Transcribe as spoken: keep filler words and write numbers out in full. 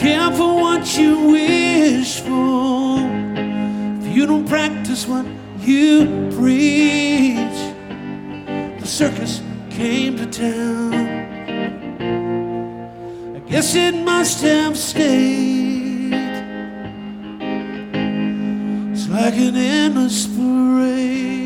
careful what you wish for. If you don't practice what you preach. The circus came to town. I guess it must have stayed. It's like an endless parade.